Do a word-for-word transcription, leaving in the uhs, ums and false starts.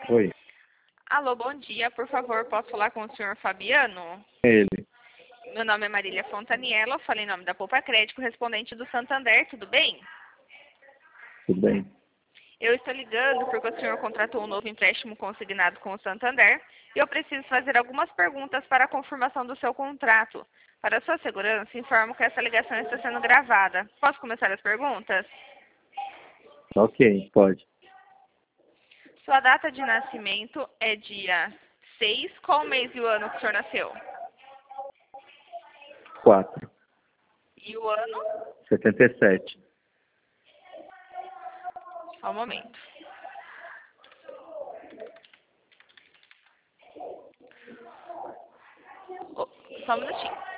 Oi, Alô, bom dia. Por favor, posso falar com o senhor Fabiano? ele. Meu nome é Marília Fontaniello, falei em nome da Poupa Crédito, correspondente do Santander, tudo bem? Tudo bem? Eu estou ligando porque o senhor contratou um novo empréstimo consignado com o Santander e eu preciso fazer algumas perguntas para a confirmação do seu contrato. Para sua segurança, informo que essa ligação está sendo gravada. Posso começar as perguntas? Ok, pode. Sua data de nascimento é dia seis. Qual o mês e o ano que o senhor nasceu? Quatro. E o ano? Setenta e sete. Só um momento. Oh, só um minutinho.